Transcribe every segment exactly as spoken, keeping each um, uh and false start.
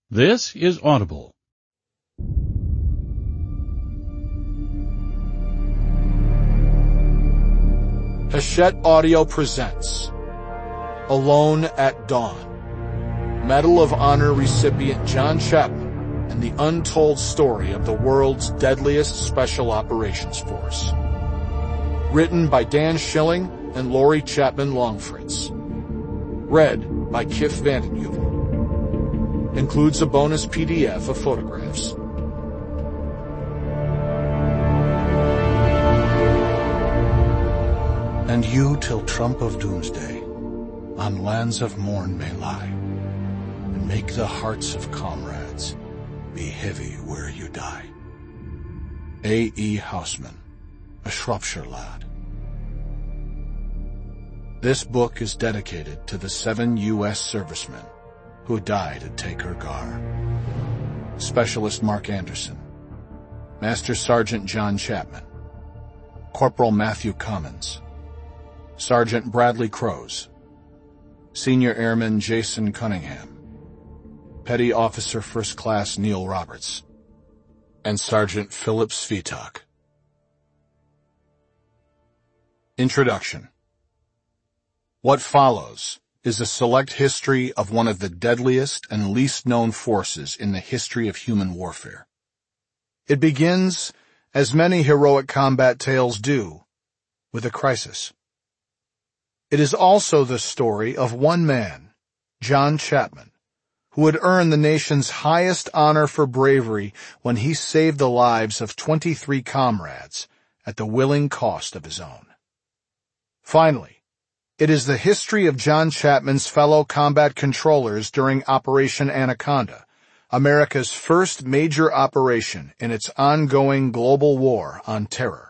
This is Audible. Hachette Audio presents Alone at Dawn, Medal of Honor recipient John Chapman and the untold story of the world's deadliest Special Operations Force. Written by Dan Schilling and Lori Chapman Longfritz. Read by Kif Vandenheuvel. Includes a bonus P D F of photographs. And you till trump of doomsday on lands of morn may lie, and make the hearts of comrades be heavy where you die. A. E. Houseman, a Shropshire lad. This book is dedicated to the seven U S servicemen who died at Takur Ghar. Specialist Mark Anderson, Master Sergeant John Chapman, Corporal Matthew Commons, Sergeant Bradley Crows, Senior Airman Jason Cunningham, Petty Officer First Class Neil Roberts, and Sergeant Philip Svitak. Introduction. What follows is a select history of one of the deadliest and least known forces in the history of human warfare. It begins, as many heroic combat tales do, with a crisis. It is also the story of one man, John Chapman, who would earn the nation's highest honor for bravery when he saved the lives of twenty-three comrades at the willing cost of his own. Finally, it is the history of John Chapman's fellow combat controllers during Operation Anaconda, America's first major operation in its ongoing global war on terror.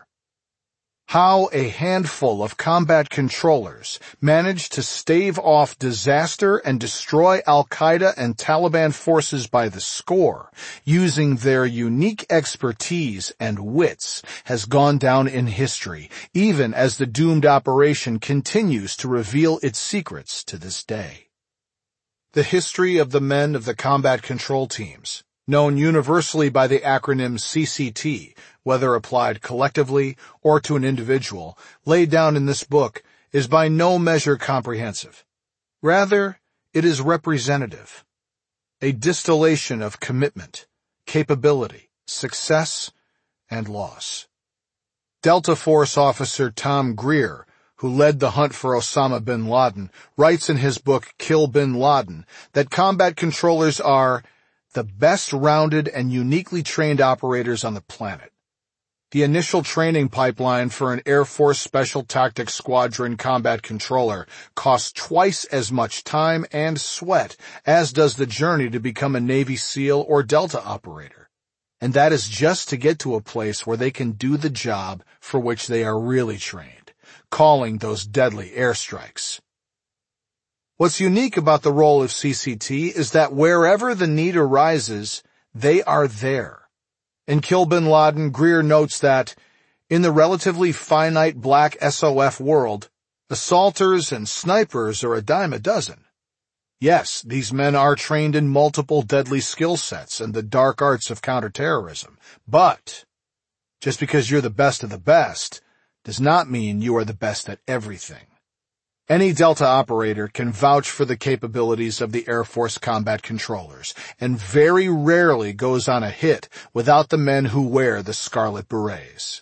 How a handful of combat controllers managed to stave off disaster and destroy Al-Qaeda and Taliban forces by the score, using their unique expertise and wits, has gone down in history, even as the doomed operation continues to reveal its secrets to this day. The history of the men of the combat control teams, known universally by the acronym C C T, whether applied collectively or to an individual, laid down in this book, is by no measure comprehensive. Rather, it is representative, a distillation of commitment, capability, success, and loss. Delta Force officer Tom Greer, who led the hunt for Osama bin Laden, writes in his book Kill Bin Laden that combat controllers are the best rounded and uniquely trained operators on the planet. The initial training pipeline for an Air Force Special Tactics Squadron combat controller costs twice as much time and sweat as does the journey to become a Navy SEAL or Delta operator. And that is just to get to a place where they can do the job for which they are really trained, calling those deadly airstrikes. What's unique about the role of C C T is that wherever the need arises, they are there. In Kill Bin Laden, Greer notes that, in the relatively finite black S O F world, assaulters and snipers are a dime a dozen. Yes, these men are trained in multiple deadly skill sets and the dark arts of counterterrorism, but just because you're the best of the best does not mean you are the best at everything. Any Delta operator can vouch for the capabilities of the Air Force combat controllers, and very rarely goes on a hit without the men who wear the scarlet berets.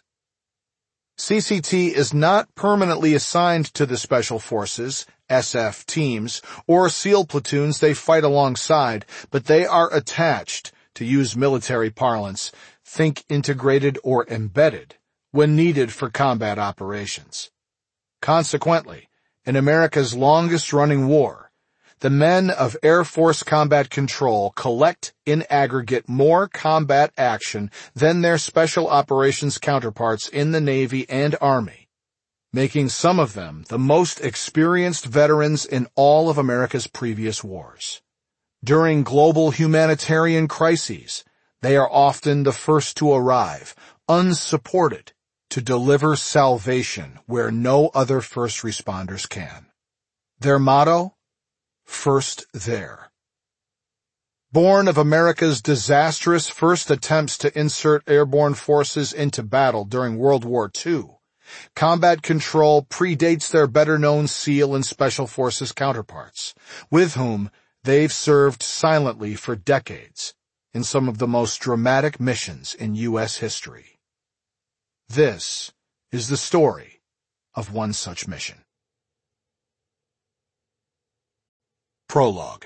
C C T is not permanently assigned to the Special Forces, S F teams, or SEAL platoons they fight alongside, but they are attached, to use military parlance, think integrated or embedded, when needed for combat operations. Consequently, in America's longest-running war, the men of Air Force Combat Control collect in aggregate more combat action than their special operations counterparts in the Navy and Army, making some of them the most experienced veterans in all of America's previous wars. During global humanitarian crises, they are often the first to arrive, unsupported, to deliver salvation where no other first responders can. Their motto? First there. Born of America's disastrous first attempts to insert airborne forces into battle during World War Two, Combat Control predates their better-known SEAL and Special Forces counterparts, with whom they've served silently for decades in some of the most dramatic missions in U S history. This is the story of one such mission. Prologue.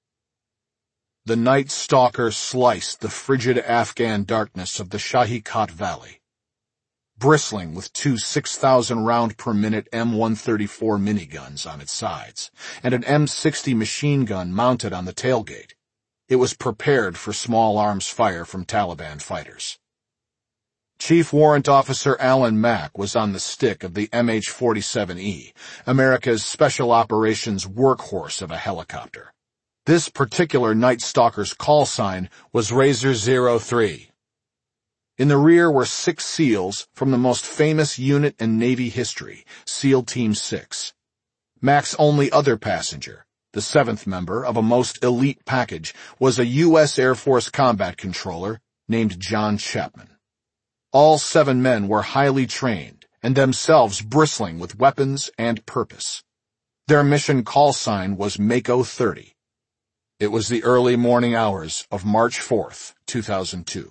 The Night Stalker sliced the frigid Afghan darkness of the Shahi Kot Valley. Bristling with two six thousand round per minute M one thirty-four miniguns on its sides, and an M sixty machine gun mounted on the tailgate, it was prepared for small arms fire from Taliban fighters. Chief Warrant Officer Alan Mack was on the stick of the M H forty-seven E, America's special operations workhorse of a helicopter. This particular Night Stalker's call sign was Razor zero three. In the rear were six SEALs from the most famous unit in Navy history, SEAL Team six. Mack's only other passenger, the seventh member of a most elite package, was a U S Air Force combat controller named John Chapman. All seven men were highly trained and themselves bristling with weapons and purpose. Their mission call sign was Mako thirty. It was the early morning hours of March fourth, two thousand two.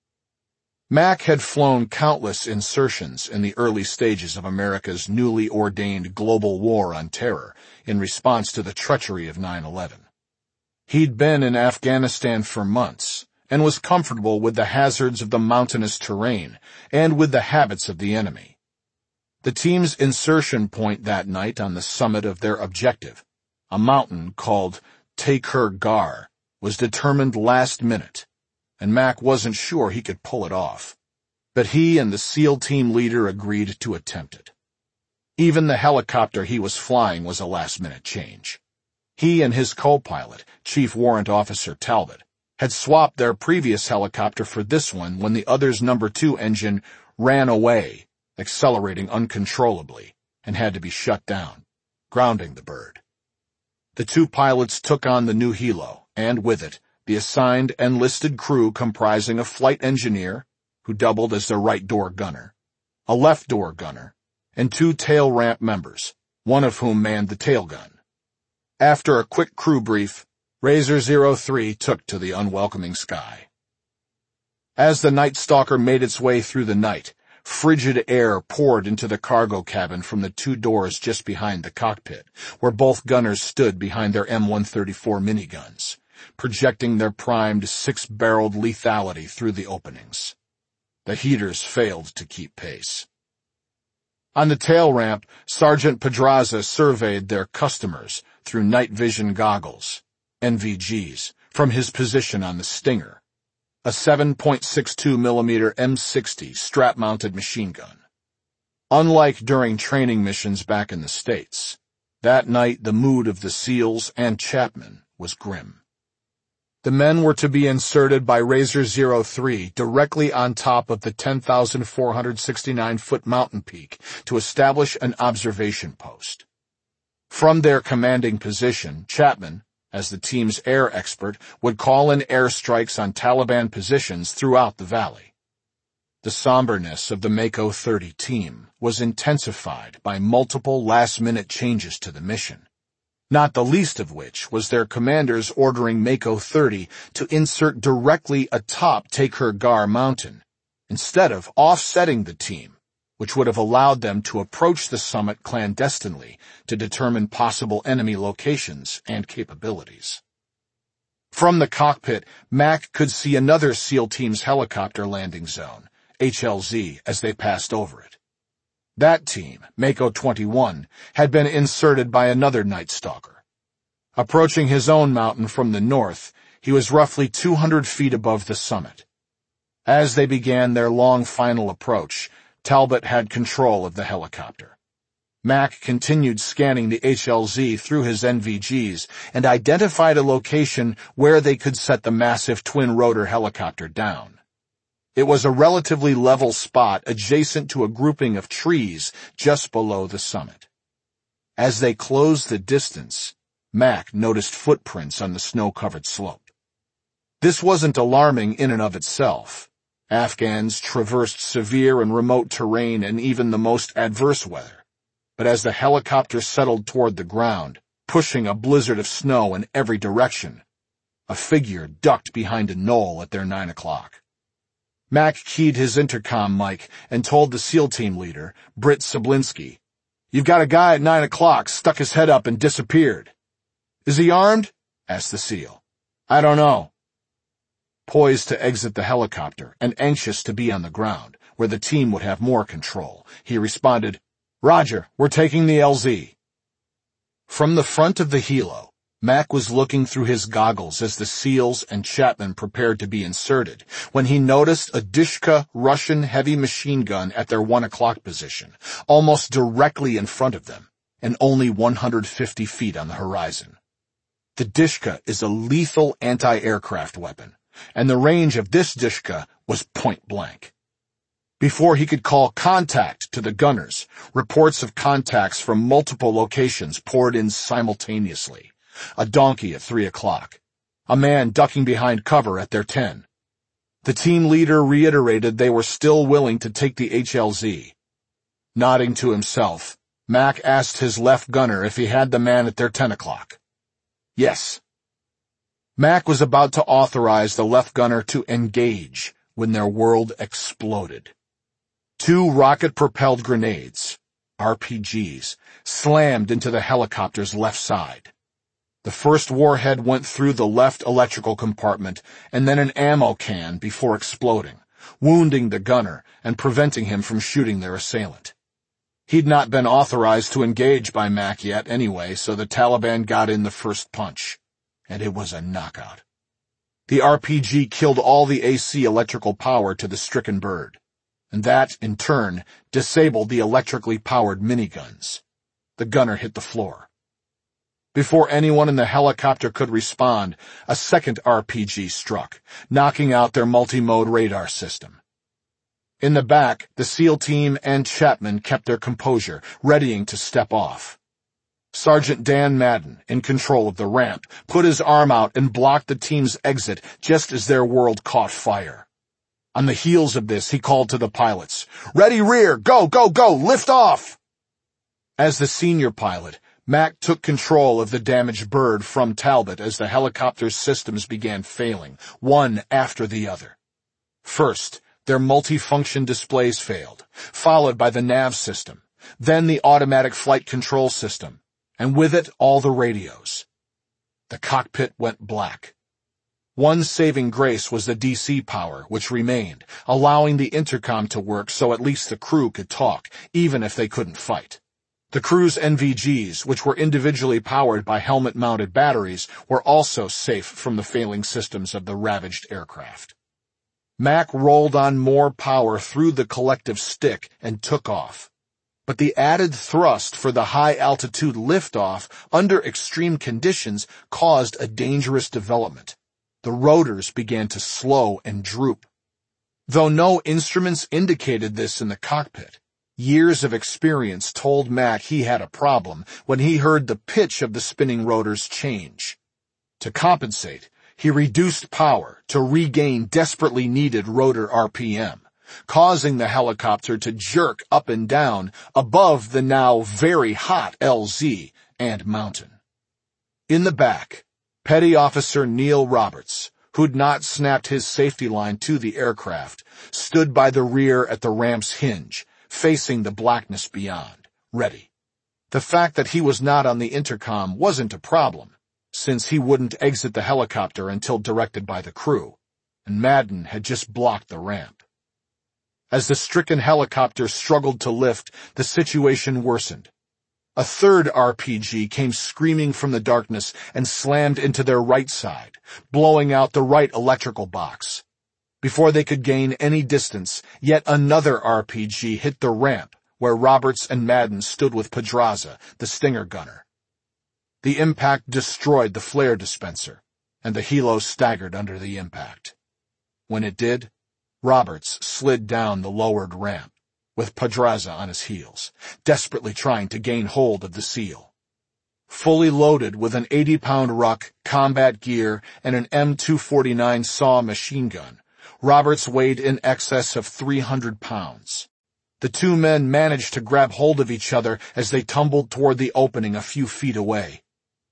Mack had flown countless insertions in the early stages of America's newly ordained global war on terror in response to the treachery of nine eleven. He'd been in Afghanistan for months and was comfortable with the hazards of the mountainous terrain and with the habits of the enemy. The team's insertion point that night on the summit of their objective, a mountain called Takur Gar, was determined last minute, and Mack wasn't sure he could pull it off. But he and the SEAL team leader agreed to attempt it. Even the helicopter he was flying was a last-minute change. He and his co-pilot, Chief Warrant Officer Talbot, had swapped their previous helicopter for this one when the other's number two engine ran away, accelerating uncontrollably, and had to be shut down, grounding the bird. The two pilots took on the new helo, and with it, the assigned enlisted crew comprising a flight engineer, who doubled as the right door gunner, a left door gunner, and two tail ramp members, one of whom manned the tail gun. After a quick crew brief, Razor zero three took to the unwelcoming sky. As the Night Stalker made its way through the night, frigid air poured into the cargo cabin from the two doors just behind the cockpit, where both gunners stood behind their M one thirty-four miniguns, projecting their primed six-barreled lethality through the openings. The heaters failed to keep pace. On the tail ramp, Sergeant Pedraza surveyed their customers through night vision goggles, N V Gs, from his position on the Stinger, a seven point six two millimeter M sixty strap-mounted machine gun. Unlike during training missions back in the States, that night the mood of the SEALs and Chapman was grim. The men were to be inserted by Razor zero three directly on top of the ten thousand four hundred sixty-nine foot mountain peak to establish an observation post. From their commanding position, Chapman, as the team's air expert, would call in airstrikes on Taliban positions throughout the valley. The somberness of the Mako thirty team was intensified by multiple last-minute changes to the mission, not the least of which was their commanders ordering Mako thirty to insert directly atop Takur Gar Mountain, instead of offsetting the team, which would have allowed them to approach the summit clandestinely to determine possible enemy locations and capabilities. From the cockpit, Mack could see another SEAL team's helicopter landing zone, H L Z, as they passed over it. That team, Mako twenty-one, had been inserted by another Night Stalker. Approaching his own mountain from the north, he was roughly two hundred feet above the summit. As they began their long final approach, Talbot had control of the helicopter. Mack continued scanning the H L Z through his N V Gs and identified a location where they could set the massive twin-rotor helicopter down. It was a relatively level spot adjacent to a grouping of trees just below the summit. As they closed the distance, Mack noticed footprints on the snow-covered slope. This wasn't alarming in and of itself. Afghans traversed severe and remote terrain and even the most adverse weather. But as the helicopter settled toward the ground, pushing a blizzard of snow in every direction, a figure ducked behind a knoll at their nine o'clock. Mac keyed his intercom mic and told the SEAL team leader, Britt Sablinski, "You've got a guy at nine o'clock, stuck his head up and disappeared." "Is he armed?" asked the SEAL. "I don't know." Poised to exit the helicopter and anxious to be on the ground, where the team would have more control, he responded, "Roger, we're taking the L Z." From the front of the helo, Mac was looking through his goggles as the SEALs and Chapman prepared to be inserted, when he noticed a Dishka Russian heavy machine gun at their one o'clock position, almost directly in front of them, and only one hundred fifty feet on the horizon. The Dishka is a lethal anti-aircraft weapon, and the range of this Dishka was point blank. Before he could call contact to the gunners, reports of contacts from multiple locations poured in simultaneously. A donkey at three o'clock. A man ducking behind cover at their ten. The team leader reiterated they were still willing to take the H L Z. Nodding to himself, Mac asked his left gunner if he had the man at their ten o'clock. Yes. Mac was about to authorize the left gunner to engage when their world exploded. Two rocket-propelled grenades, R P Gs, slammed into the helicopter's left side. The first warhead went through the left electrical compartment and then an ammo can before exploding, wounding the gunner and preventing him from shooting their assailant. He'd not been authorized to engage by Mac yet anyway, so the Taliban got in the first punch, and it was a knockout. The R P G killed all the A C electrical power to the stricken bird, and that, in turn, disabled the electrically powered miniguns. The gunner hit the floor. Before anyone in the helicopter could respond, a second R P G struck, knocking out their multi-mode radar system. In the back, the SEAL team and Chapman kept their composure, readying to step off. Sergeant Dan Madden, in control of the ramp, put his arm out and blocked the team's exit just as their world caught fire. On the heels of this, he called to the pilots, "Ready rear, go, go, go, lift off!" As the senior pilot, Mac took control of the damaged bird from Talbot as the helicopter's systems began failing, one after the other. First, their multifunction displays failed, followed by the nav system, then the automatic flight control system, and with it all the radios. The cockpit went black. One saving grace was the D C power, which remained, allowing the intercom to work so at least the crew could talk, even if they couldn't fight. The crew's N V Gs, which were individually powered by helmet-mounted batteries, were also safe from the failing systems of the ravaged aircraft. Mac rolled on more power through the collective stick and took off. But the added thrust for the high-altitude liftoff under extreme conditions caused a dangerous development. The rotors began to slow and droop. Though no instruments indicated this in the cockpit, years of experience told Mac he had a problem when he heard the pitch of the spinning rotors change. To compensate, he reduced power to regain desperately needed rotor R P M, causing the helicopter to jerk up and down above the now very hot L Z and mountain. In the back, Petty Officer Neil Roberts, who'd not snapped his safety line to the aircraft, stood by the rear at the ramp's hinge, facing the blackness beyond, ready. The fact that he was not on the intercom wasn't a problem, since he wouldn't exit the helicopter until directed by the crew, and Madden had just blocked the ramp. As the stricken helicopter struggled to lift, the situation worsened. A third R P G came screaming from the darkness and slammed into their right side, blowing out the right electrical box. Before they could gain any distance, yet another R P G hit the ramp, where Roberts and Madden stood with Pedraza, the Stinger gunner. The impact destroyed the flare dispenser, and the helo staggered under the impact. When it did, Roberts slid down the lowered ramp, with Pedraza on his heels, desperately trying to gain hold of the SEAL. Fully loaded with an eighty-pound ruck, combat gear, and an M two forty-nine S A W machine gun, Roberts weighed in excess of three hundred pounds. The two men managed to grab hold of each other as they tumbled toward the opening a few feet away.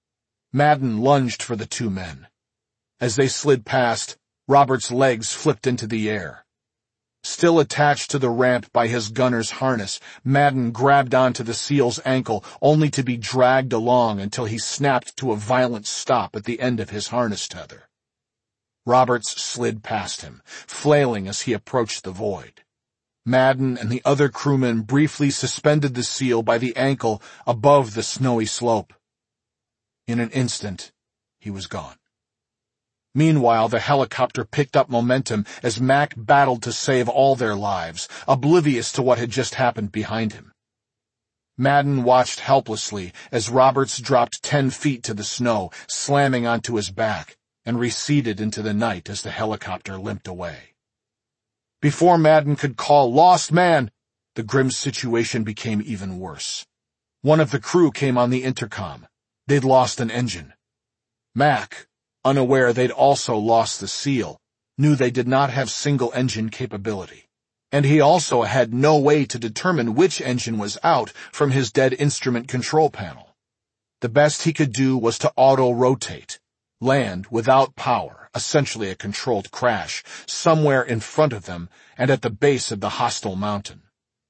Madden lunged for the two men. As they slid past, Roberts' legs flipped into the air. Still attached to the ramp by his gunner's harness, Madden grabbed onto the SEAL's ankle only to be dragged along until he snapped to a violent stop at the end of his harness tether. Roberts slid past him, flailing as he approached the void. Madden and the other crewmen briefly suspended the SEAL by the ankle above the snowy slope. In an instant, he was gone. Meanwhile, the helicopter picked up momentum as Mac battled to save all their lives, oblivious to what had just happened behind him. Madden watched helplessly as Roberts dropped ten feet to the snow, slamming onto his back, and receded into the night as the helicopter limped away. Before Madden could call "Lost man," the grim situation became even worse. One of the crew came on the intercom. They'd lost an engine. Mac, unaware they'd also lost the SEAL, knew they did not have single-engine capability. And he also had no way to determine which engine was out from his dead instrument control panel. The best he could do was to auto-rotate, land without power, essentially a controlled crash, somewhere in front of them and at the base of the hostile mountain.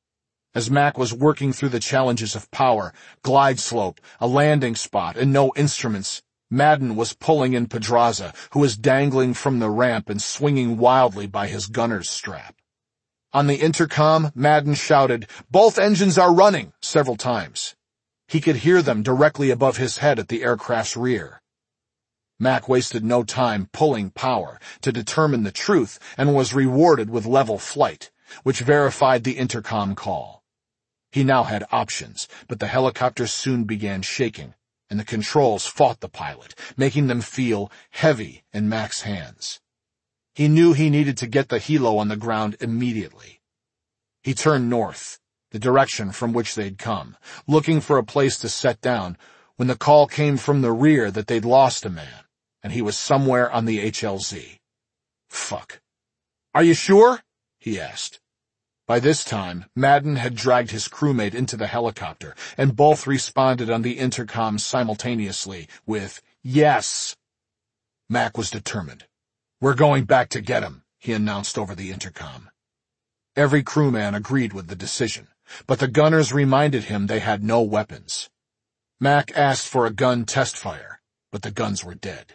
As Mac was working through the challenges of power, glide slope, a landing spot, and no instruments, Madden was pulling in Pedraza, who was dangling from the ramp and swinging wildly by his gunner's strap. On the intercom, Madden shouted, "Both engines are running," several times. He could hear them directly above his head at the aircraft's rear. Mac wasted no time pulling power to determine the truth and was rewarded with level flight, which verified the intercom call. He now had options, but the helicopter soon began shaking, and the controls fought the pilot, making them feel heavy in Mac's hands. He knew he needed to get the helo on the ground immediately. He turned north, the direction from which they'd come, looking for a place to set down, when the call came from the rear that they'd lost a man, and he was somewhere on the H L Z. Fuck. "Are you sure?" he asked. By this time, Madden had dragged his crewmate into the helicopter, and both responded on the intercom simultaneously with, "Yes." Mac was determined. "We're going back to get him," he announced over the intercom. Every crewman agreed with the decision, but the gunners reminded him they had no weapons. Mac asked for a gun test fire, but the guns were dead.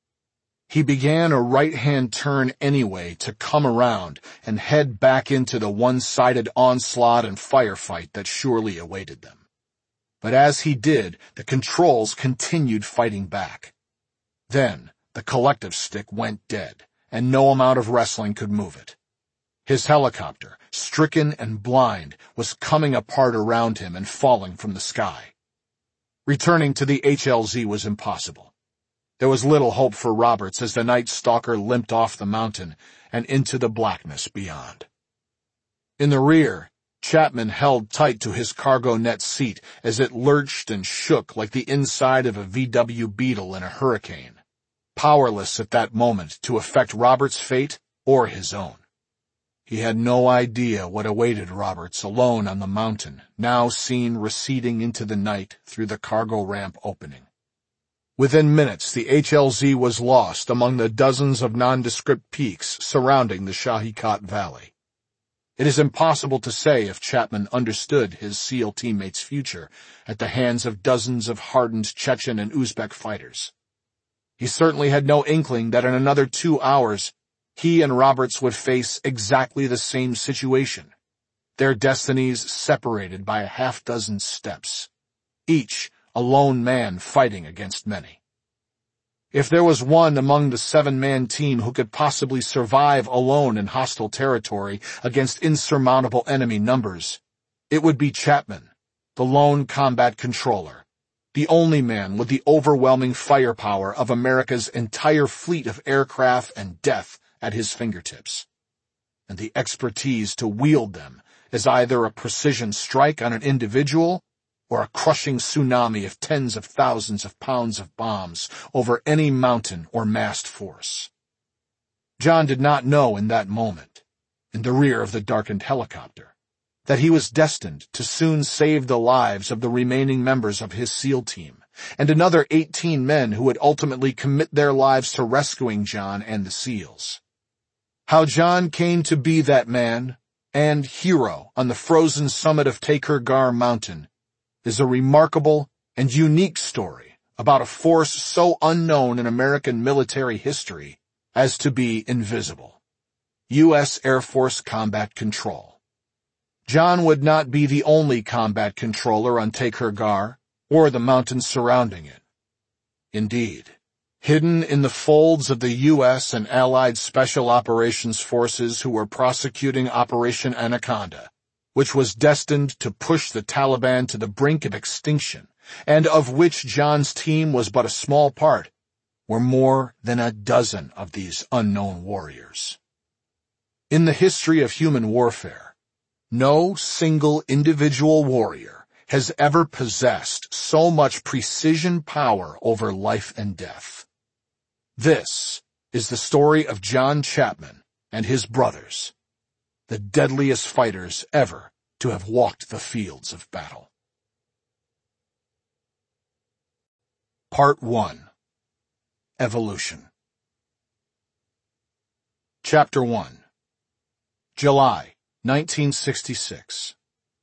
He began a right-hand turn anyway to come around and head back into the one-sided onslaught and firefight that surely awaited them. But as he did, the controls continued fighting back. Then, the collective stick went dead, and no amount of wrestling could move it. His helicopter, stricken and blind, was coming apart around him and falling from the sky. Returning to the H L Z was impossible. There was little hope for Roberts as the Night Stalker limped off the mountain and into the blackness beyond. In the rear, Chapman held tight to his cargo net seat as it lurched and shook like the inside of a V W Beetle in a hurricane, powerless at that moment to affect Roberts' fate or his own. He had no idea what awaited Roberts alone on the mountain, now seen receding into the night through the cargo ramp opening. Within minutes, the H L Z was lost among the dozens of nondescript peaks surrounding the Shahikat Valley. It is impossible to say if Chapman understood his SEAL teammates' future at the hands of dozens of hardened Chechen and Uzbek fighters. He certainly had no inkling that in another two hours, he and Roberts would face exactly the same situation, their destinies separated by a half-dozen steps, each a lone man fighting against many. If there was one among the seven-man team who could possibly survive alone in hostile territory against insurmountable enemy numbers, it would be Chapman, the lone combat controller, the only man with the overwhelming firepower of America's entire fleet of aircraft and death at his fingertips, and the expertise to wield them as either a precision strike on an individual or a crushing tsunami of tens of thousands of pounds of bombs over any mountain or massed force. John did not know in that moment, in the rear of the darkened helicopter, that he was destined to soon save the lives of the remaining members of his SEAL team, and another eighteen men who would ultimately commit their lives to rescuing John and the SEALs. How John came to be that man and hero on the frozen summit of Takur Ghar Mountain is a remarkable and unique story about a force so unknown in American military history as to be invisible. U S Air Force Combat Control. John would not be the only combat controller on Takur Ghar or the mountains surrounding it. Indeed, hidden in the folds of the U S and Allied Special Operations Forces who were prosecuting Operation Anaconda, which was destined to push the Taliban to the brink of extinction, and of which John's team was but a small part, were more than a dozen of these unknown warriors. In the history of human warfare, no single individual warrior has ever possessed so much precision power over life and death. This is the story of John Chapman and his brothers, the deadliest fighters ever to have walked the fields of battle. Part one. Evolution. Chapter one. July, nineteen sixty-six.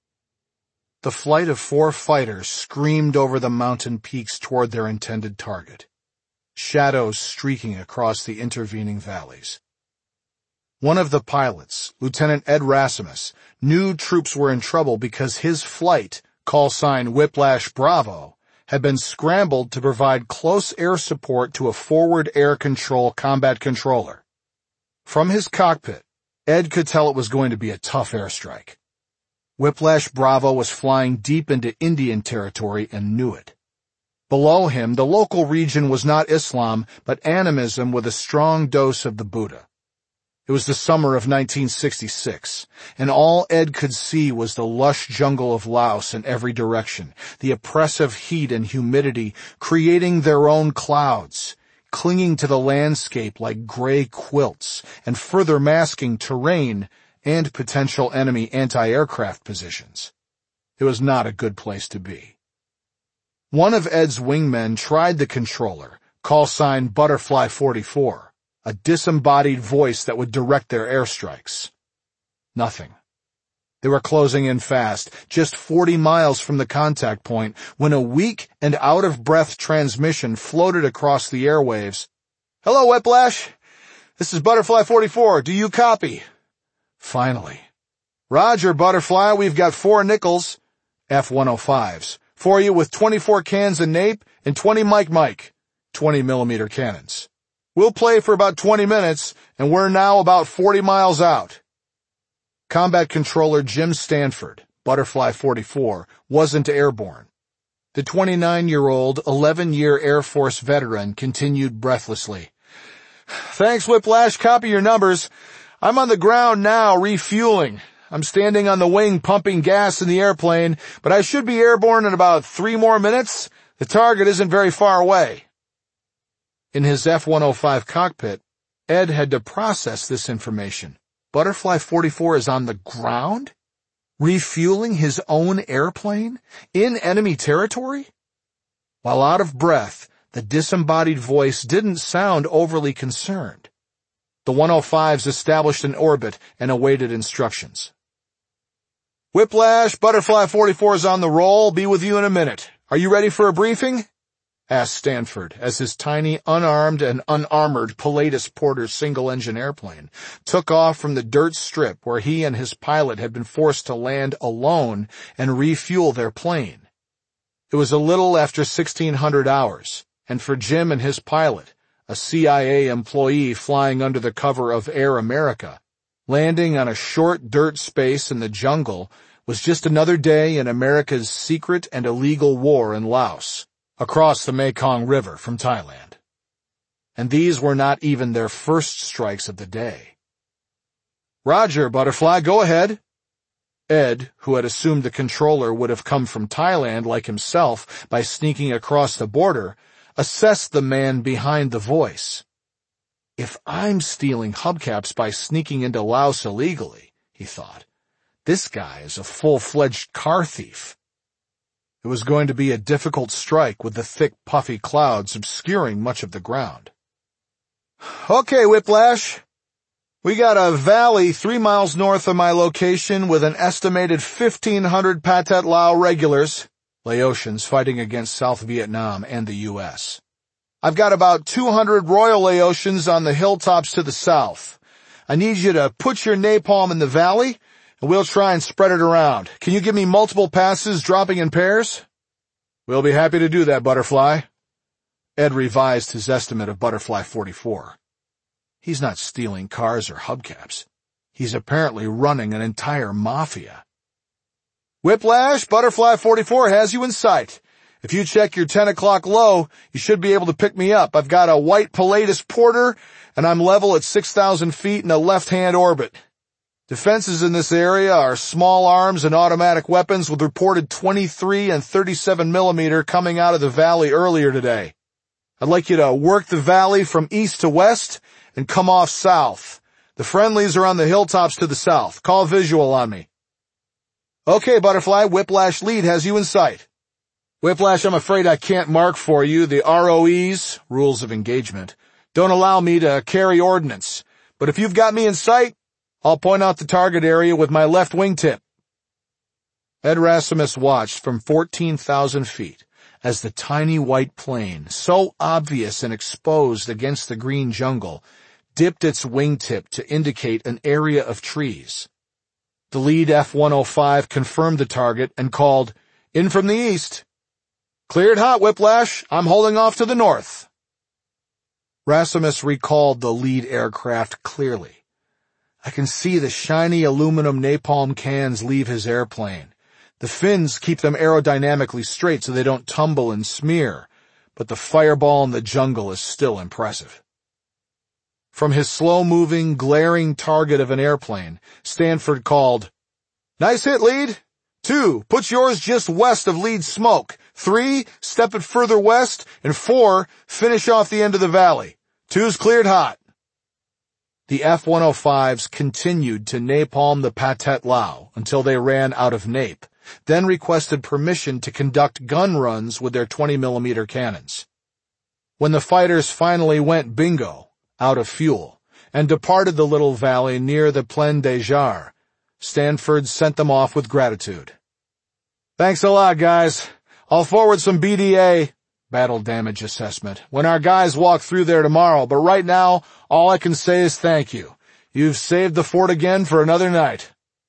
The flight of four fighters screamed over the mountain peaks toward their intended target, shadows streaking across the intervening valleys. One of the pilots, Lieutenant Ed Rasmus, knew troops were in trouble because his flight, call sign Whiplash Bravo, had been scrambled to provide close air support to a forward air control combat controller. From his cockpit, Ed could tell it was going to be a tough airstrike. Whiplash Bravo was flying deep into Indian territory and knew it. Below him, the local region was not Islam, but animism with a strong dose of the Buddha. It was the summer of nineteen sixty-six, and all Ed could see was the lush jungle of Laos in every direction, the oppressive heat and humidity creating their own clouds, clinging to the landscape like gray quilts, and further masking terrain and potential enemy anti-aircraft positions. It was not a good place to be. One of Ed's wingmen tried the controller, call sign Butterfly forty-four, a disembodied voice that would direct their airstrikes. Nothing. They were closing in fast, just forty miles from the contact point, when a weak and out-of-breath transmission floated across the airwaves. "Hello, Whiplash. This is Butterfly forty-four. Do you copy?" Finally. "Roger, Butterfly. We've got four Nichols, F one oh fives, for you with twenty-four cans of Nape and twenty Mike Mike, twenty millimeter cannons. We'll play for about twenty minutes, and we're now about forty miles out." Combat Controller Jim Stanford, Butterfly forty-four, wasn't airborne. The twenty-nine-year-old, eleven-year Air Force veteran continued breathlessly. "Thanks, Whiplash. Copy your numbers. I'm on the ground now, refueling. I'm standing on the wing pumping gas in the airplane, but I should be airborne in about three more minutes. The target isn't very far away." In his F one oh five cockpit, Ed had to process this information. Butterfly forty-four is on the ground? Refueling his own airplane? In enemy territory? While out of breath, the disembodied voice didn't sound overly concerned. The one oh fives established an orbit and awaited instructions. "Whiplash, Butterfly forty-four is on the roll. Be with you in a minute. Are you ready for a briefing?" asked Stanford, as his tiny, unarmed and unarmored Pilatus Porter single-engine airplane took off from the dirt strip where he and his pilot had been forced to land alone and refuel their plane. It was a little after sixteen hundred hours, and for Jim and his pilot, a C I A employee flying under the cover of Air America, landing on a short dirt space in the jungle was just another day in America's secret and illegal war in Laos, across the Mekong River from Thailand. And these were not even their first strikes of the day. "Roger, Butterfly, go ahead." Ed, who had assumed the controller would have come from Thailand like himself by sneaking across the border, assessed the man behind the voice. If I'm stealing hubcaps by sneaking into Laos illegally, he thought, this guy is a full-fledged car thief. It was going to be a difficult strike with the thick, puffy clouds obscuring much of the ground. Okay, Whiplash. We got a valley three miles north of my location with an estimated fifteen hundred Pathet Lao regulars, Laotians fighting against South Vietnam and the U S. I've got about two hundred Royal Laotians on the hilltops to the south. I need you to put your napalm in the valley, and we'll try and spread it around. Can you give me multiple passes dropping in pairs? We'll be happy to do that, Butterfly. Ed revised his estimate of Butterfly forty-four. He's not stealing cars or hubcaps. He's apparently running an entire mafia. Whiplash, Butterfly forty-four has you in sight. If you check your ten o'clock low, you should be able to pick me up. I've got a white Pilatus Porter, and I'm level at six thousand feet in a left-hand orbit. Defenses in this area are small arms and automatic weapons with reported twenty-three and thirty-seven millimeter coming out of the valley earlier today. I'd like you to work the valley from east to west and come off south. The friendlies are on the hilltops to the south. Call visual on me. Okay, Butterfly, Whiplash lead has you in sight. Whiplash, I'm afraid I can't mark for you. The R O Es, rules of engagement, don't allow me to carry ordnance. But if you've got me in sight, I'll point out the target area with my left wingtip. Ed Rasmus watched from fourteen thousand feet as the tiny white plane, so obvious and exposed against the green jungle, dipped its wingtip to indicate an area of trees. The lead F one oh five confirmed the target and called, "In from the east." "Cleared hot, Whiplash. I'm holding off to the north." Rasmus recalled the lead aircraft clearly. I can see the shiny aluminum napalm cans leave his airplane. The fins keep them aerodynamically straight so they don't tumble and smear, but the fireball in the jungle is still impressive. From his slow-moving, glaring target of an airplane, Stanford called, "Nice hit, lead. Two, put yours just west of lead smoke. Three, step it further west. And four, finish off the end of the valley. Two's cleared hot." The F one oh fives continued to napalm the Pathet Lao until they ran out of nape, then requested permission to conduct gun runs with their twenty millimeter cannons. When the fighters finally went bingo, out of fuel, and departed the little valley near the Plaine des Jars, Stanford sent them off with gratitude. "Thanks a lot, guys. I'll forward some B D A, battle damage assessment, when our guys walk through there tomorrow, but right now, all I can say is thank you. You've saved the fort again for another night."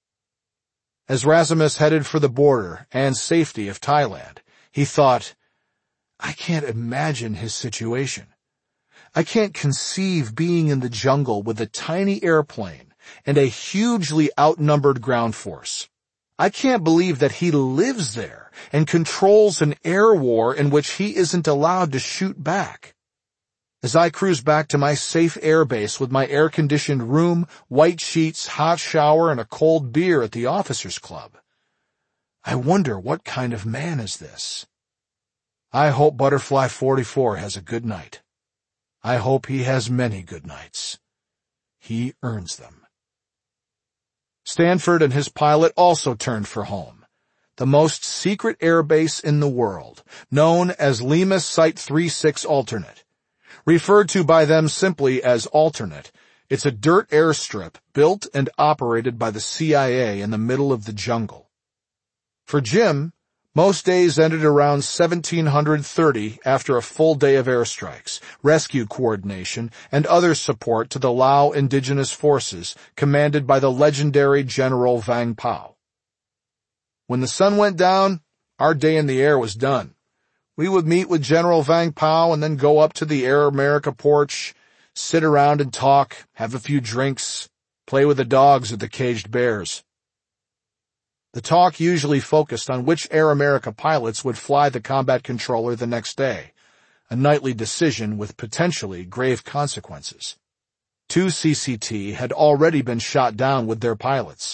As Rasmus headed for the border and safety of Thailand, he thought, I can't imagine his situation. I can't conceive being in the jungle with a tiny airplane and a hugely outnumbered ground force. I can't believe that he lives there and controls an air war in which he isn't allowed to shoot back. As I cruise back to my safe airbase with my air-conditioned room, white sheets, hot shower, and a cold beer at the officers' club, I wonder what kind of man is this? I hope Butterfly forty-four has a good night. I hope he has many good nights. He earns them. Stanford and his pilot also turned for home, the most secret airbase in the world, known as Lima Site thirty-six Alternate. Referred to by them simply as Alternate, it's a dirt airstrip built and operated by the C I A in the middle of the jungle. For Jim, most days ended around seventeen thirty after a full day of airstrikes, rescue coordination, and other support to the Lao indigenous forces commanded by the legendary General Vang Pao. When the sun went down, our day in the air was done. We would meet with General Vang Pao and then go up to the Air America porch, sit around and talk, have a few drinks, play with the dogs or the caged bears. The talk usually focused on which Air America pilots would fly the combat controller the next day, a nightly decision with potentially grave consequences. Two C C T had already been shot down with their pilots,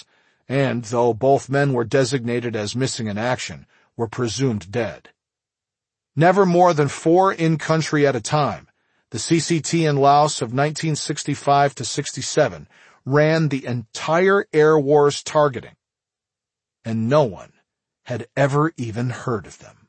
and, though both men were designated as missing in action, were presumed dead. Never more than four in-country at a time, the C C T in Laos of nineteen sixty-five to sixty-seven ran the entire air war's targeting, and no one had ever even heard of them.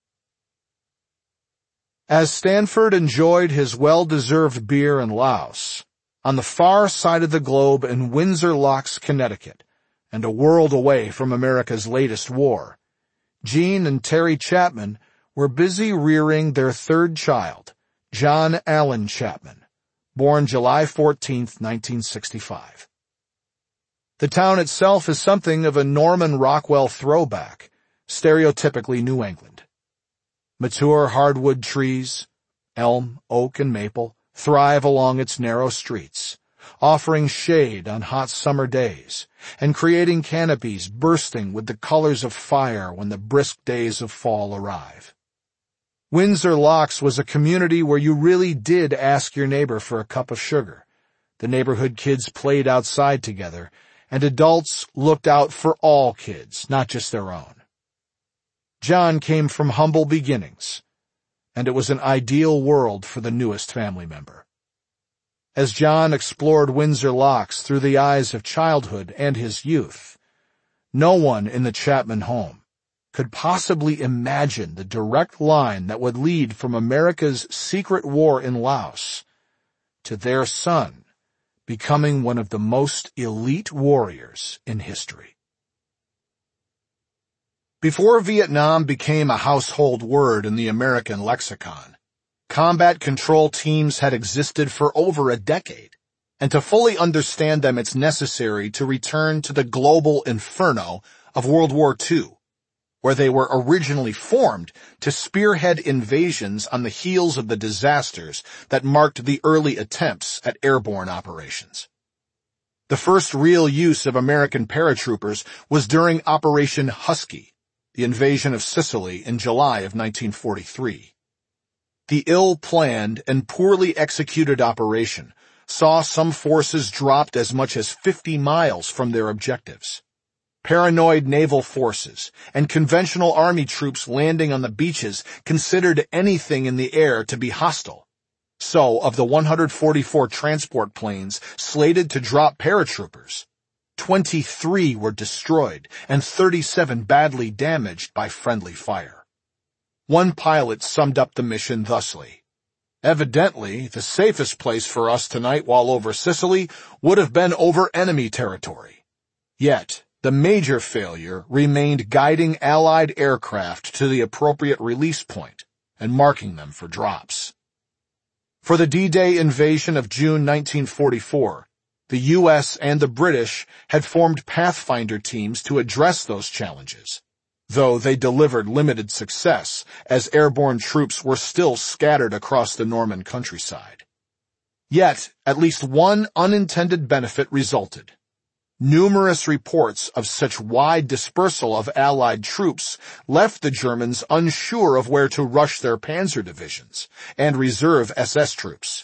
As Stanford enjoyed his well-deserved beer in Laos, on the far side of the globe in Windsor Locks, Connecticut, and a world away from America's latest war, Gene and Terry Chapman were busy rearing their third child, John Allen Chapman, born July fourteenth, nineteen sixty-five. The town itself is something of a Norman Rockwell throwback, stereotypically New England. Mature hardwood trees, elm, oak, and maple, thrive along its narrow streets, offering shade on hot summer days, and creating canopies bursting with the colors of fire when the brisk days of fall arrive. Windsor Locks was a community where you really did ask your neighbor for a cup of sugar. The neighborhood kids played outside together, and adults looked out for all kids, not just their own. John came from humble beginnings, and it was an ideal world for the newest family member. As John explored Windsor Locks through the eyes of childhood and his youth, no one in the Chapman home could possibly imagine the direct line that would lead from America's secret war in Laos to their son becoming one of the most elite warriors in history. Before Vietnam became a household word in the American lexicon, combat control teams had existed for over a decade, and to fully understand them it's necessary to return to the global inferno of World War Two, where they were originally formed to spearhead invasions on the heels of the disasters that marked the early attempts at airborne operations. The first real use of American paratroopers was during Operation Husky, the invasion of Sicily in July of nineteen forty-three. The ill-planned and poorly executed operation saw some forces dropped as much as fifty miles from their objectives. Paranoid naval forces and conventional army troops landing on the beaches considered anything in the air to be hostile. So, of the one hundred forty-four transport planes slated to drop paratroopers, twenty-three were destroyed and thirty-seven badly damaged by friendly fire. One pilot summed up the mission thusly: "Evidently, the safest place for us tonight while over Sicily would have been over enemy territory." Yet, the major failure remained guiding Allied aircraft to the appropriate release point and marking them for drops. For the D-Day invasion of June nineteen forty-four, the U S and the British had formed Pathfinder teams to address those challenges, though they delivered limited success as airborne troops were still scattered across the Norman countryside. Yet, at least one unintended benefit resulted. Numerous reports of such wide dispersal of Allied troops left the Germans unsure of where to rush their panzer divisions and reserve S S troops.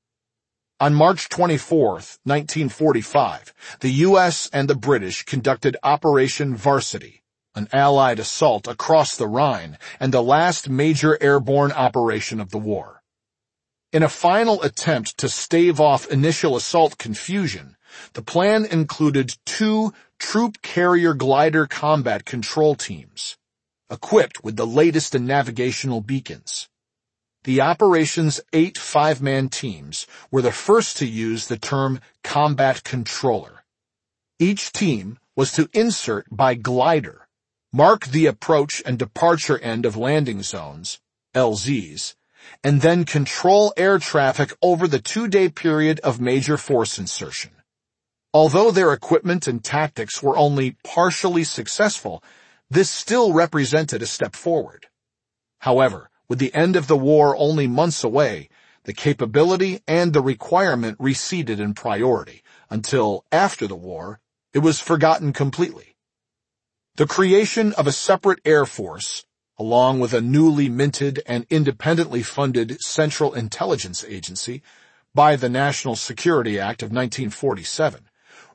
On March twenty-fourth, nineteen forty-five, the U S and the British conducted Operation Varsity, an Allied assault across the Rhine and the last major airborne operation of the war. In a final attempt to stave off initial assault confusion, the plan included two troop carrier glider combat control teams, equipped with the latest in navigational beacons. The operation's eight five-man teams were the first to use the term combat controller. Each team was to insert by glider, mark the approach and departure end of landing zones, L Zs, and then control air traffic over the two-day period of major force insertion. Although their equipment and tactics were only partially successful, this still represented a step forward. However, with the end of the war only months away, the capability and the requirement receded in priority, until, after the war, it was forgotten completely. The creation of a separate air force, along with a newly minted and independently funded Central Intelligence Agency by the National Security Act of nineteen forty-seven,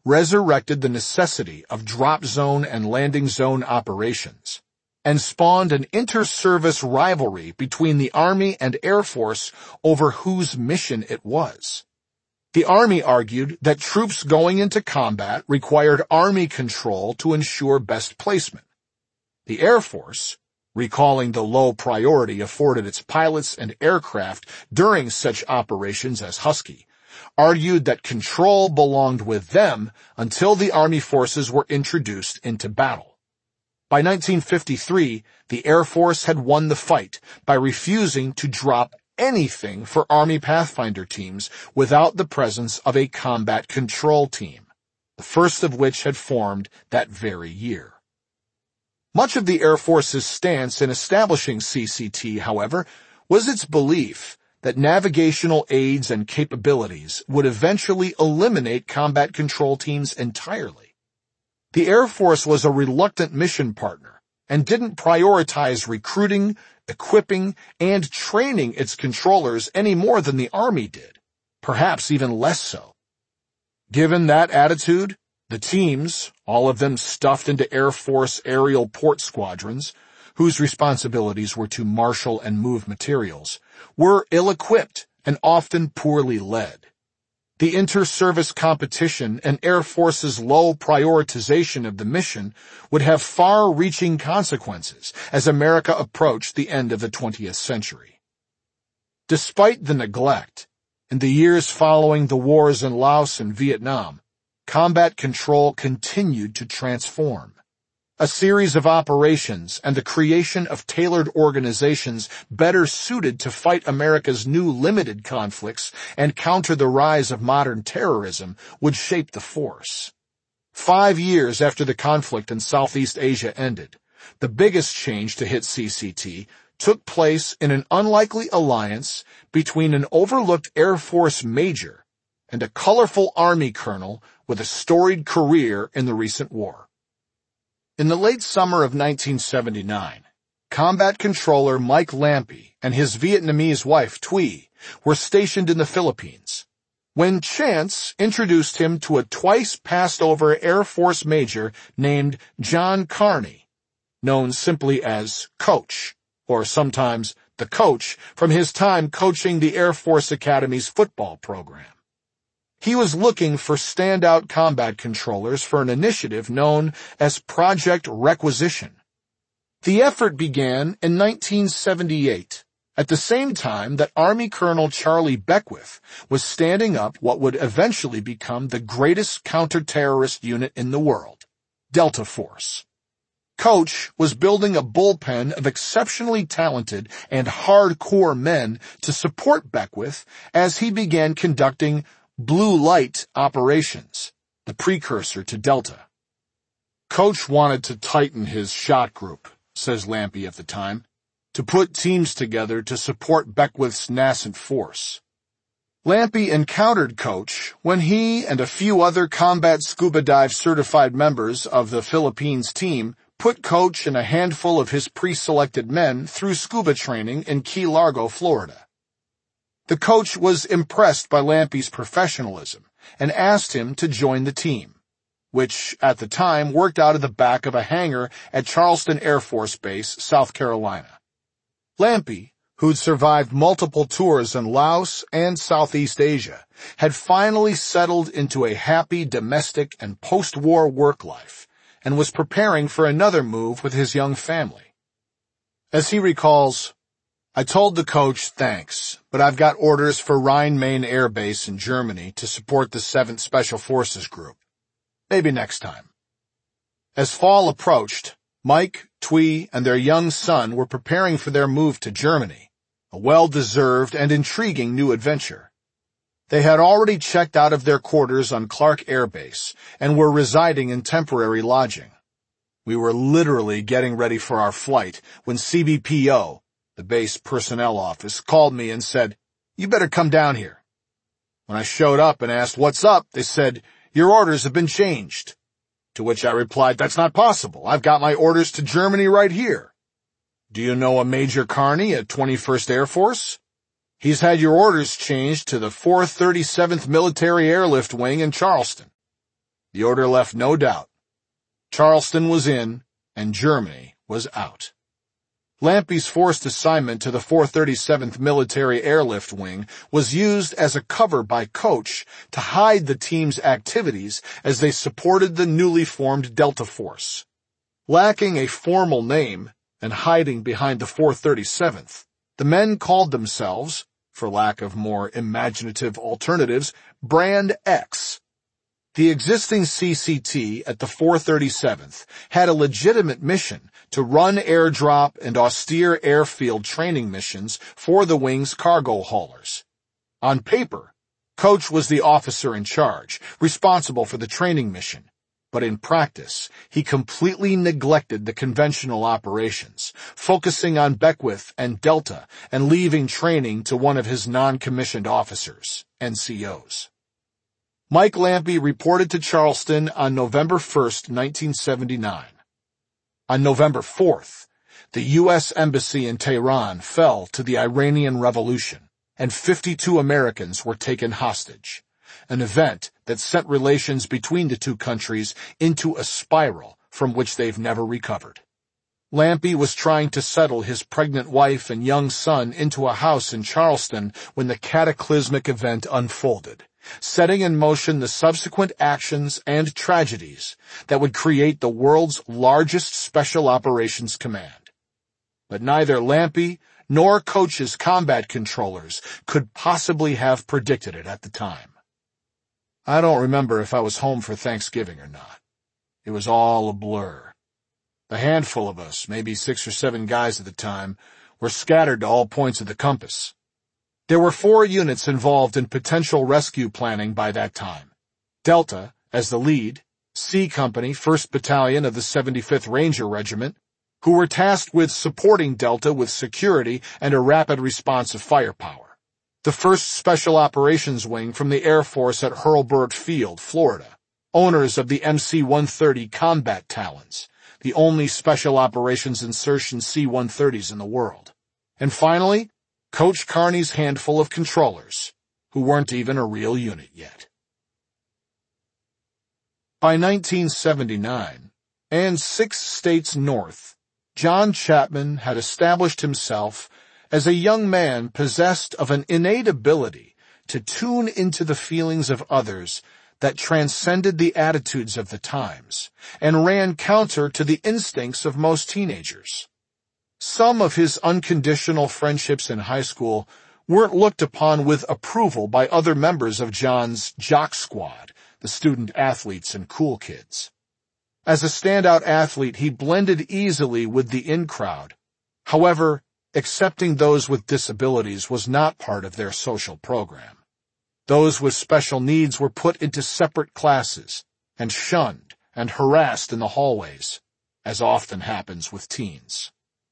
resurrected the necessity of drop zone and landing zone operations, and spawned an inter-service rivalry between the Army and Air Force over whose mission it was. The Army argued that troops going into combat required Army control to ensure best placement. The Air Force, recalling the low priority afforded its pilots and aircraft during such operations as Husky, argued that control belonged with them until the Army forces were introduced into battle. By nineteen fifty-three, the Air Force had won the fight by refusing to drop anything for Army Pathfinder teams without the presence of a combat control team, the first of which had formed that very year. Much of the Air Force's stance in establishing C C T, however, was its belief that navigational aids and capabilities would eventually eliminate combat control teams entirely. The Air Force was a reluctant mission partner and didn't prioritize recruiting, equipping, and training its controllers any more than the Army did, perhaps even less so. Given that attitude, the teams, all of them stuffed into Air Force aerial port squadrons, whose responsibilities were to marshal and move materials, were ill-equipped and often poorly led. The inter-service competition and Air Force's low prioritization of the mission would have far-reaching consequences as America approached the end of the twentieth century. Despite the neglect, in the years following the wars in Laos and Vietnam, combat control continued to transform. A series of operations and the creation of tailored organizations better suited to fight America's new limited conflicts and counter the rise of modern terrorism would shape the force. Five years after the conflict in Southeast Asia ended, the biggest change to hit C C T took place in an unlikely alliance between an overlooked Air Force major and a colorful Army colonel with a storied career in the recent war. In the late summer of nineteen seventy-nine, combat controller Mike Lampe and his Vietnamese wife Thuy were stationed in the Philippines, when chance introduced him to a twice-passed-over Air Force major named John Carney, known simply as Coach, or sometimes the Coach, from his time coaching the Air Force Academy's football program. He was looking for standout combat controllers for an initiative known as Project Requisition. The effort began in nineteen seventy-eight, at the same time that Army Colonel Charlie Beckwith was standing up what would eventually become the greatest counter-terrorist unit in the world, Delta Force. Coach was building a bullpen of exceptionally talented and hardcore men to support Beckwith as he began conducting Blue Light operations, the precursor to Delta. Coach wanted to tighten his shot group, says Lampe at the time, to put teams together to support Beckwith's nascent force. Lampe encountered Coach when he and a few other combat scuba dive certified members of the Philippines team put Coach and a handful of his pre-selected men through scuba training in Key Largo, Florida. The Coach was impressed by Lampe's professionalism and asked him to join the team, which at the time worked out of the back of a hangar at Charleston Air Force Base, South Carolina. Lampe, who'd survived multiple tours in Laos and Southeast Asia, had finally settled into a happy domestic and post-war work life and was preparing for another move with his young family. As he recalls, I told the Coach thanks, but I've got orders for Rhein-Main Air Base in Germany to support the seventh Special Forces Group. Maybe next time. As fall approached, Mike, Thuy, and their young son were preparing for their move to Germany, a well-deserved and intriguing new adventure. They had already checked out of their quarters on Clark Air Base and were residing in temporary lodging. We were literally getting ready for our flight when C B P O, the base personnel office, called me and said, "You better come down here." When I showed up and asked what's up, they said, "Your orders have been changed." To which I replied, "That's not possible. I've got my orders to Germany right here." "Do you know a Major Carney at twenty-first Air Force? He's had your orders changed to the four thirty-seventh Military Airlift Wing in Charleston." The order left no doubt. Charleston was in, and Germany was out. Lampe's forced assignment to the four thirty-seventh Military Airlift Wing was used as a cover by Coach to hide the team's activities as they supported the newly formed Delta Force. Lacking a formal name and hiding behind the four thirty-seventh, the men called themselves, for lack of more imaginative alternatives, Brand X. The existing C C T at the four thirty-seventh had a legitimate mission to run airdrop and austere airfield training missions for the wing's cargo haulers. On paper, Coach was the officer in charge, responsible for the training mission, but in practice, he completely neglected the conventional operations, focusing on Beckwith and Delta and leaving training to one of his non-commissioned officers, N C Os. Mike Lampe reported to Charleston on November first, nineteen seventy-nine. On November fourth, the U S Embassy in Tehran fell to the Iranian Revolution, and fifty-two Americans were taken hostage, an event that sent relations between the two countries into a spiral from which they've never recovered. Lampe was trying to settle his pregnant wife and young son into a house in Charleston when the cataclysmic event unfolded, setting in motion the subsequent actions and tragedies that would create the world's largest special operations command. But neither Lampe nor Coach's combat controllers could possibly have predicted it at the time. I don't remember if I was home for Thanksgiving or not. It was all a blur. The handful of us, maybe six or seven guys at the time, were scattered to all points of the compass. There were four units involved in potential rescue planning by that time. Delta, as the lead, C Company, first Battalion of the seventy-fifth Ranger Regiment, who were tasked with supporting Delta with security and a rapid response of firepower. The first Special Operations Wing from the Air Force at Hurlburt Field, Florida, owners of the M C one thirty Combat Talons, the only Special Operations insertion C one thirties in the world. And finally, Coach Carney's handful of controllers, who weren't even a real unit yet. By nineteen seventy-nine, and six states north, John Chapman had established himself as a young man possessed of an innate ability to tune into the feelings of others that transcended the attitudes of the times and ran counter to the instincts of most teenagers. Some of his unconditional friendships in high school weren't looked upon with approval by other members of John's jock squad, the student athletes and cool kids. As a standout athlete, he blended easily with the in-crowd. However, accepting those with disabilities was not part of their social program. Those with special needs were put into separate classes and shunned and harassed in the hallways, as often happens with teens.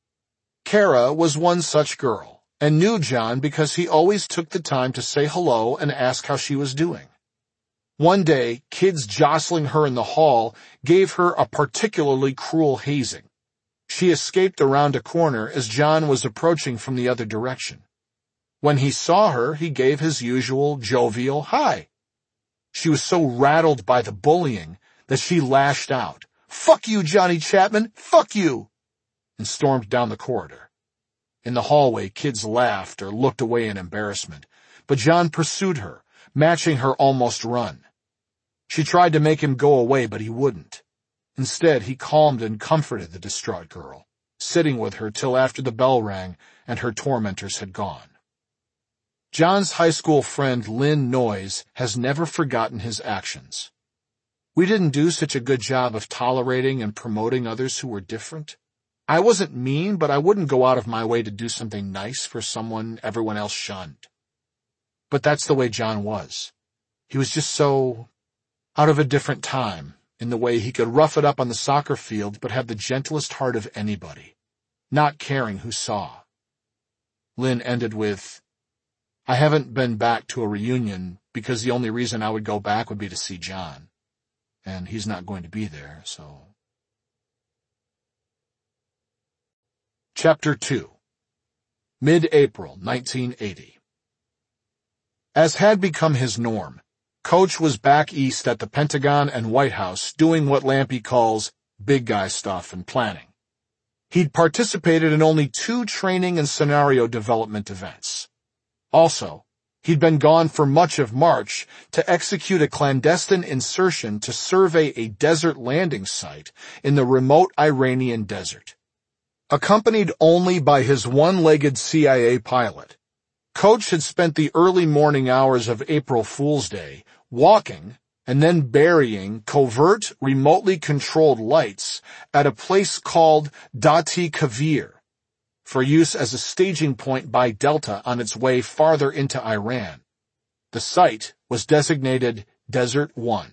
Kara was one such girl, and knew John because he always took the time to say hello and ask how she was doing. One day, kids jostling her in the hall gave her a particularly cruel hazing. She escaped around a corner as John was approaching from the other direction. When he saw her, he gave his usual jovial hi. She was so rattled by the bullying that she lashed out, "Fuck you, Johnny Chapman! Fuck you!" and stormed down the corridor. In the hallway, kids laughed or looked away in embarrassment, but John pursued her, matching her almost run. She tried to make him go away, but he wouldn't. Instead, he calmed and comforted the distraught girl, sitting with her till after the bell rang and her tormentors had gone. John's high school friend Lynn Noyes has never forgotten his actions. We didn't do such a good job of tolerating and promoting others who were different. I wasn't mean, but I wouldn't go out of my way to do something nice for someone everyone else shunned. But that's the way John was. He was just so out of a different time, in the way he could rough it up on the soccer field but have the gentlest heart of anybody, not caring who saw. Lynn ended with, "I haven't been back to a reunion because the only reason I would go back would be to see John. And he's not going to be there, so..." Chapter two. Mid-April nineteen eighty. As had become his norm, Coach was back east at the Pentagon and White House doing what Lampe calls big guy stuff and planning. He'd participated in only two training and scenario development events. Also, he'd been gone for much of March to execute a clandestine insertion to survey a desert landing site in the remote Iranian desert. Accompanied only by his one-legged C I A pilot, Coach had spent the early morning hours of April Fool's Day walking and then burying covert, remotely controlled lights at a place called Dati Kavir for use as a staging point by Delta on its way farther into Iran. The site was designated Desert One.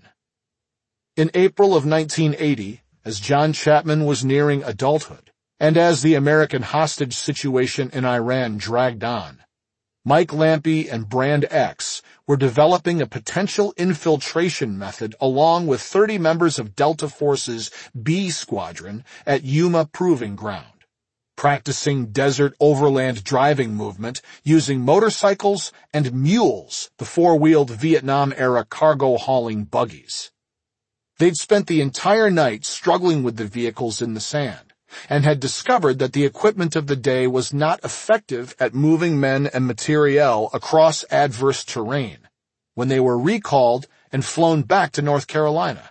In April of nineteen eighty, as John Chapman was nearing adulthood, and as the American hostage situation in Iran dragged on, Mike Lampe and Brand X were developing a potential infiltration method along with thirty members of Delta Force's B Squadron at Yuma Proving Ground, practicing desert overland driving movement using motorcycles and mules, the four-wheeled Vietnam-era cargo-hauling buggies. They'd spent the entire night struggling with the vehicles in the sand, and had discovered that the equipment of the day was not effective at moving men and materiel across adverse terrain, when they were recalled and flown back to North Carolina.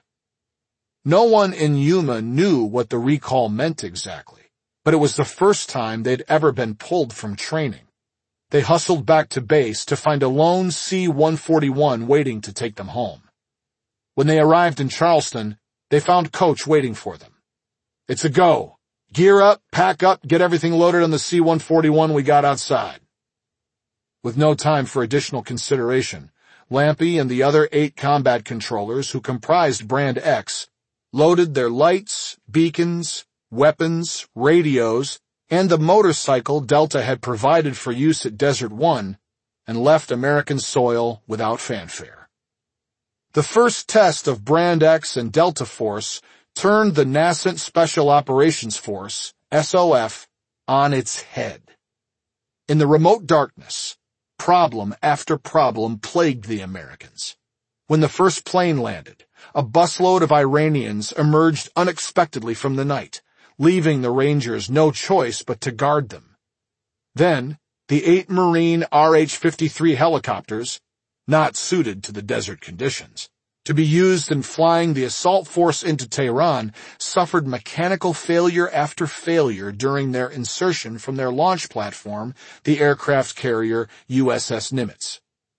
No one in Yuma knew what the recall meant exactly, but it was the first time they'd ever been pulled from training. They hustled back to base to find a lone C one forty-one waiting to take them home. When they arrived in Charleston, they found Coach waiting for them. "It's a go. Gear up, pack up, get everything loaded on the C one forty-one we got outside." With no time for additional consideration, Lampe and the other eight combat controllers who comprised Brand X loaded their lights, beacons, weapons, radios, and the motorcycle Delta had provided for use at Desert One and left American soil without fanfare. The first test of Brand X and Delta Force turned the nascent Special Operations Force, S O F, on its head. In the remote darkness, problem after problem plagued the Americans. When the first plane landed, a busload of Iranians emerged unexpectedly from the night, leaving the Rangers no choice but to guard them. Then, the eight Marine R H fifty-three helicopters, not suited to the desert conditions, to be used in flying the assault force into Tehran, suffered mechanical failure after failure during their insertion from their launch platform, the aircraft carrier U S S Nimitz.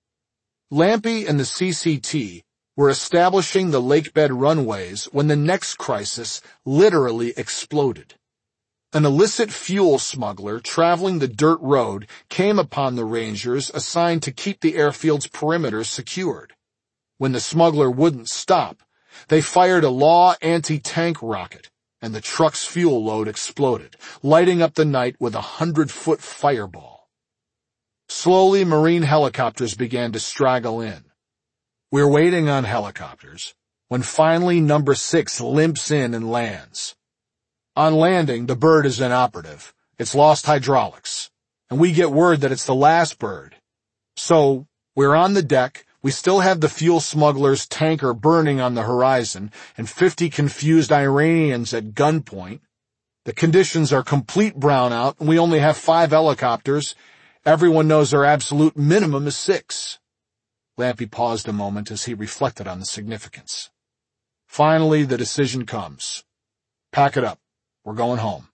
Lampe and the C C T were establishing the lakebed runways when the next crisis literally exploded. An illicit fuel smuggler traveling the dirt road came upon the Rangers assigned to keep the airfield's perimeter secured. When the smuggler wouldn't stop, they fired a Law anti-tank rocket, and the truck's fuel load exploded, lighting up the night with a hundred-foot fireball. Slowly, Marine helicopters began to straggle in. We're waiting on helicopters, when finally number six limps in and lands. On landing, the bird is inoperative. It's lost hydraulics, and we get word that it's the last bird. So, we're on the deck. We still have the fuel smuggler's tanker burning on the horizon and fifty confused Iranians at gunpoint. The conditions are complete brownout, and we only have five helicopters. Everyone knows our absolute minimum is six. Lampe paused a moment as he reflected on the significance. Finally, the decision comes. Pack it up. We're going home.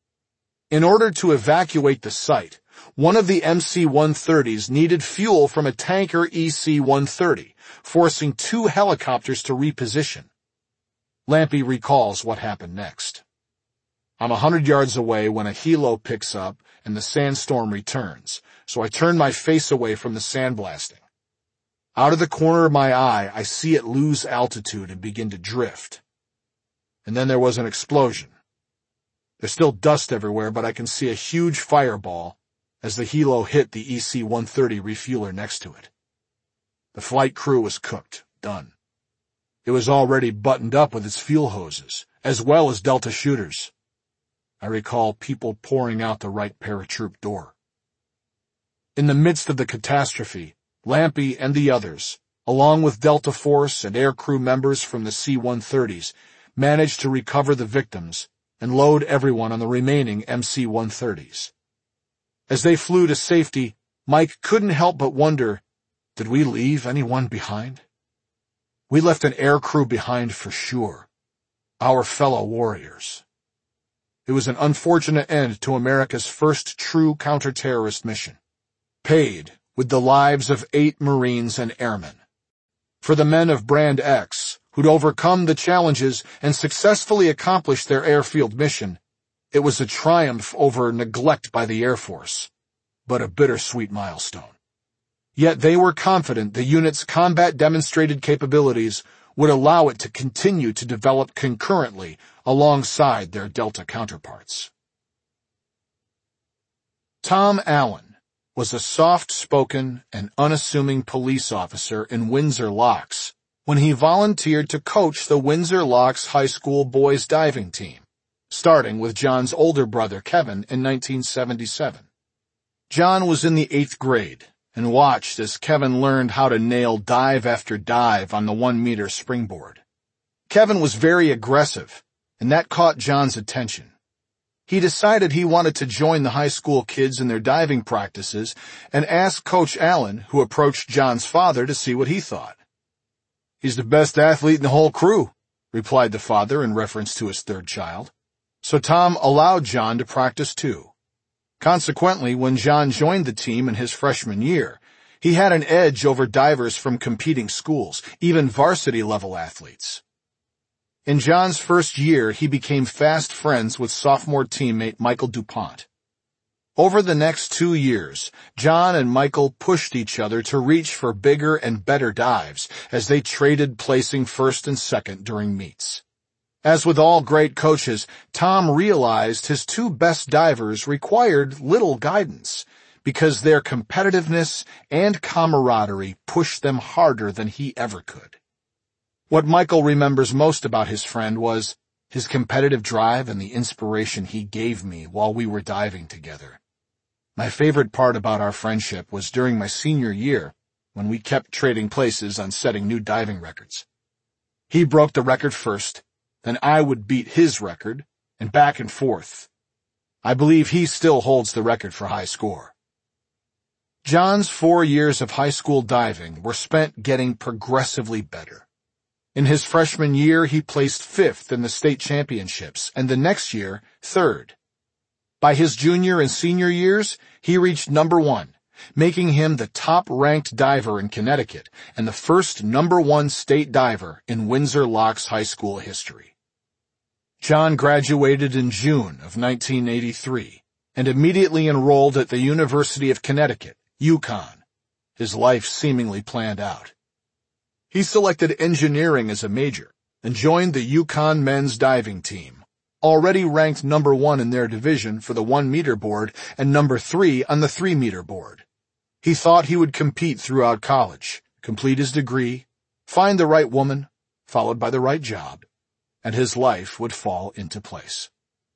In order to evacuate the site, one of the M C one thirties needed fuel from a tanker E C one thirty, forcing two helicopters to reposition. Lampe recalls what happened next. I'm a hundred yards away when a helo picks up and the sandstorm returns, so I turn my face away from the sandblasting. Out of the corner of my eye, I see it lose altitude and begin to drift. And then there was an explosion. There's still dust everywhere, but I can see a huge fireball as the helo hit the E C one thirty refueler next to it. The flight crew was cooked, done. It was already buttoned up with its fuel hoses, as well as Delta shooters. I recall people pouring out the right paratroop door. In the midst of the catastrophe, Lampe and the others along with Delta Force and aircrew members from the C one thirties, managed to recover the victims and load everyone on the remaining M C one thirties. As they flew to safety, Mike couldn't help but wonder, did we leave anyone behind? We left an aircrew behind for sure. Our fellow warriors. It was an unfortunate end to America's first true counter-terrorist mission, paid with the lives of eight Marines and airmen. For the men of Brand X, who'd overcome the challenges and successfully accomplished their airfield mission, it was a triumph over neglect by the Air Force, but a bittersweet milestone. Yet they were confident the unit's combat-demonstrated capabilities would allow it to continue to develop concurrently alongside their Delta counterparts. Tom Allen was a soft-spoken and unassuming police officer in Windsor Locks when he volunteered to coach the Windsor Locks High School boys diving team, starting with John's older brother Kevin in nineteen seventy-seven. John was in the eighth grade and watched as Kevin learned how to nail dive after dive on the one-meter springboard. Kevin was very aggressive, and that caught John's attention. He decided he wanted to join the high school kids in their diving practices and asked Coach Allen, who approached John's father, to see what he thought. "He's the best athlete in the whole crew," replied the father in reference to his third child. So Tom allowed John to practice too. Consequently, when John joined the team in his freshman year, he had an edge over divers from competing schools, even varsity-level athletes. In John's first year, he became fast friends with sophomore teammate Michael DuPont. Over the next two years, John and Michael pushed each other to reach for bigger and better dives as they traded placing first and second during meets. As with all great coaches, Tom realized his two best divers required little guidance because their competitiveness and camaraderie pushed them harder than he ever could. What Michael remembers most about his friend was his competitive drive and the inspiration he gave me while we were diving together. My favorite part about our friendship was during my senior year when we kept trading places on setting new diving records. He broke the record first, then I would beat his record, and back and forth. I believe he still holds the record for high score. John's four years of high school diving were spent getting progressively better. In his freshman year, he placed fifth in the state championships, and the next year, third. By his junior and senior years, he reached number one, making him the top-ranked diver in Connecticut and the first number one state diver in Windsor Locks High School history. John graduated in June of nineteen eighty-three and immediately enrolled at the University of Connecticut, UConn, his life seemingly planned out. He selected engineering as a major and joined the UConn men's diving team, already ranked number one in their division for the one-meter board and number three on the three-meter board. He thought he would compete throughout college, complete his degree, find the right woman, followed by the right job, and his life would fall into place.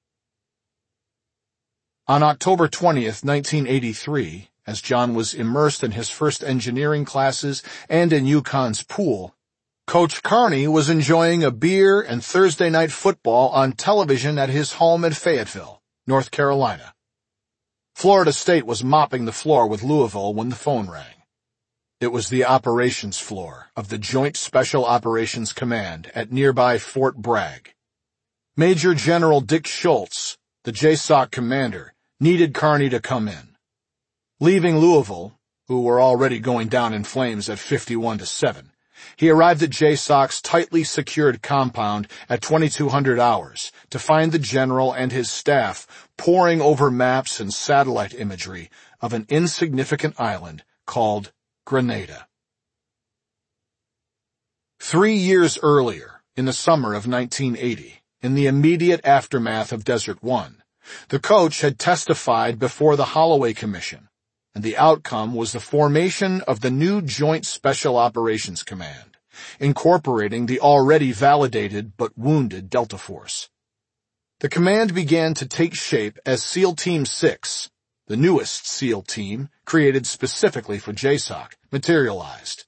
On October twentieth, nineteen eighty-three, as John was immersed in his first engineering classes and in UConn's pool, Coach Carney was enjoying a beer and Thursday night football on television at his home in Fayetteville, North Carolina. Florida State was mopping the floor with Louisville when the phone rang. It was the operations floor of the Joint Special Operations Command at nearby Fort Bragg. Major General Dick Schultz, the J SOC commander, needed Carney to come in. Leaving Louisville, who were already going down in flames at fifty-one to seven, he arrived at J SOC's tightly secured compound at twenty-two hundred hours to find the general and his staff poring over maps and satellite imagery of an insignificant island called Grenada. Three years earlier, in the summer of nineteen eighty, in the immediate aftermath of Desert One, the coach had testified before the Holloway Commission, and the outcome was the formation of the new Joint Special Operations Command, incorporating the already validated but wounded Delta Force. The command began to take shape as SEAL Team six, the newest SEAL team created specifically for J SOC, materialized.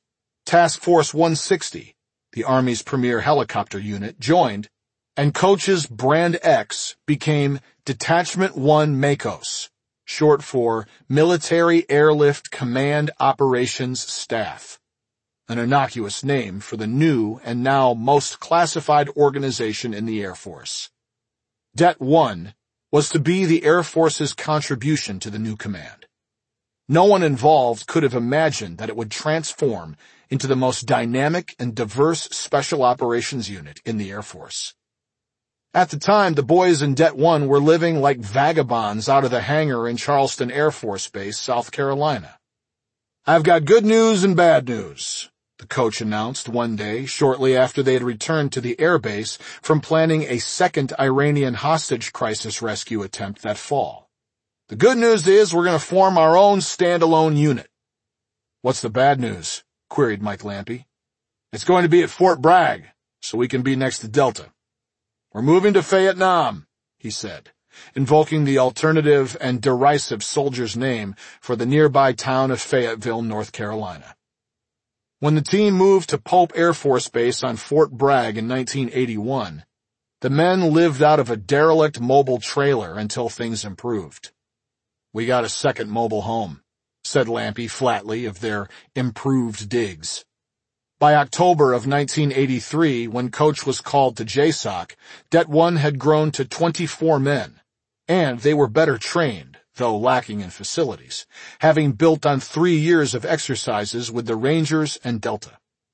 Task Force one sixty, the Army's premier helicopter unit, joined, and Coach's Brand X became Detachment one MACOS, short for Military Airlift Command Operations Staff, an innocuous name for the new and now most classified organization in the Air Force. Det one was to be the Air Force's contribution to the new command. No one involved could have imagined that it would transform into the most dynamic and diverse special operations unit in the Air Force. At the time, the boys in Det one were living like vagabonds out of the hangar in Charleston Air Force Base, South Carolina. "I've got good news and bad news," the coach announced one day shortly after they had returned to the airbase from planning a second Iranian hostage crisis rescue attempt that fall. "The good news is we're going to form our own standalone unit." "What's the bad news?" queried Mike Lampe. "It's going to be at Fort Bragg, so we can be next to Delta." "We're moving to Vietnam," he said, invoking the alternative and derisive soldier's name for the nearby town of Fayetteville, North Carolina. When the team moved to Pope Air Force Base on Fort Bragg in nineteen eighty-one, the men lived out of a derelict mobile trailer until things improved. "We got a second mobile home," said Lampe flatly of their improved digs. By October of nineteen eighty-three, when Coach was called to J SOC, Det one had grown to twenty-four men, and they were better trained, though lacking in facilities, having built on three years of exercises with the Rangers and Delta.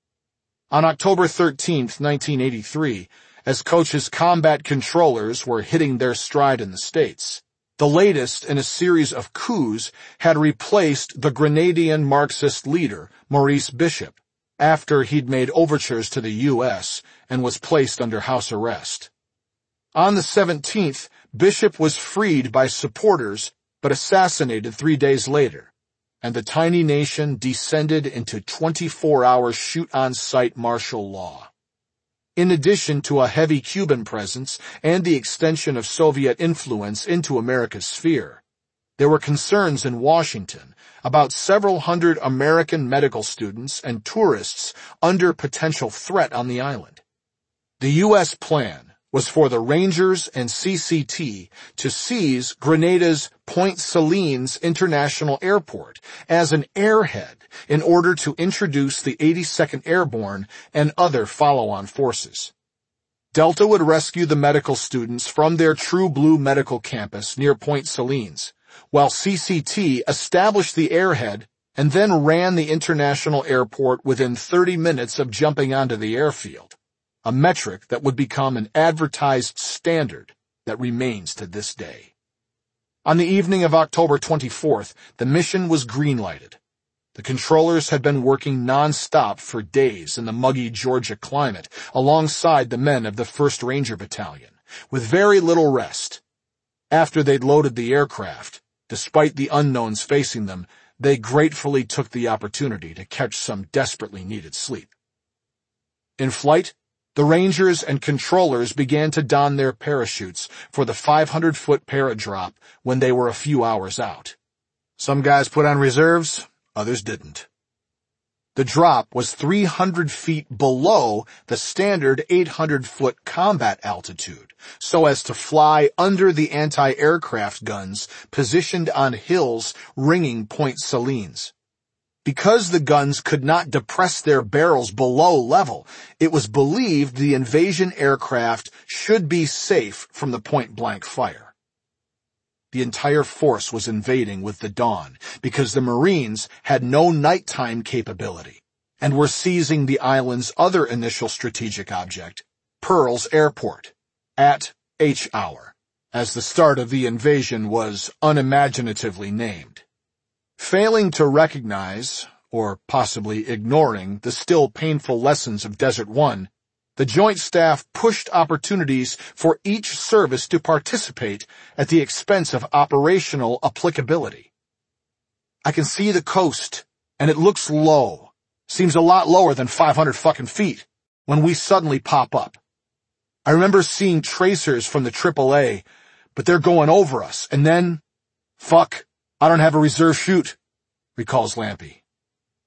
On October thirteenth, nineteen eighty-three, as Coach's combat controllers were hitting their stride in the States, the latest in a series of coups had replaced the Grenadian Marxist leader, Maurice Bishop, after he'd made overtures to the U S and was placed under house arrest. On the seventeenth, Bishop was freed by supporters but assassinated three days later, and the tiny nation descended into twenty-four hour shoot-on-sight martial law. In addition to a heavy Cuban presence and the extension of Soviet influence into America's sphere, there were concerns in Washington about several hundred American medical students and tourists under potential threat on the island. The U S plan was for the Rangers and C C T to seize Grenada's Point Salines International Airport as an airhead in order to introduce the eighty-second Airborne and other follow-on forces. Delta would rescue the medical students from their True Blue medical campus near Point Salines, while C C T established the airhead and then ran the international airport within thirty minutes of jumping onto the airfield, a metric that would become an advertised standard that remains to this day. On the evening of October twenty-fourth, the mission was green-lighted. The controllers had been working non-stop for days in the muggy Georgia climate alongside the men of the first Ranger Battalion, with very little rest. After they'd loaded the aircraft, despite the unknowns facing them, they gratefully took the opportunity to catch some desperately needed sleep. In flight, the Rangers and controllers began to don their parachutes for the five hundred foot paradrop when they were a few hours out. Some guys put on reserves, others didn't. The drop was three hundred feet below the standard eight hundred foot combat altitude, so as to fly under the anti-aircraft guns positioned on hills ringing Point Salines. Because the guns could not depress their barrels below level, it was believed the invasion aircraft should be safe from the point-blank fire. The entire force was invading with the dawn because the Marines had no nighttime capability and were seizing the island's other initial strategic object, Pearl's Airport, at H hour, as the start of the invasion was unimaginatively named. Failing to recognize, or possibly ignoring, the still painful lessons of Desert One, the Joint Staff pushed opportunities for each service to participate at the expense of operational applicability. I can see the coast, and it looks low, seems a lot lower than five hundred fucking feet, when we suddenly pop up. I remember seeing tracers from the triple A, but they're going over us, and then, fuck, I don't have a reserve chute, recalls Lampe.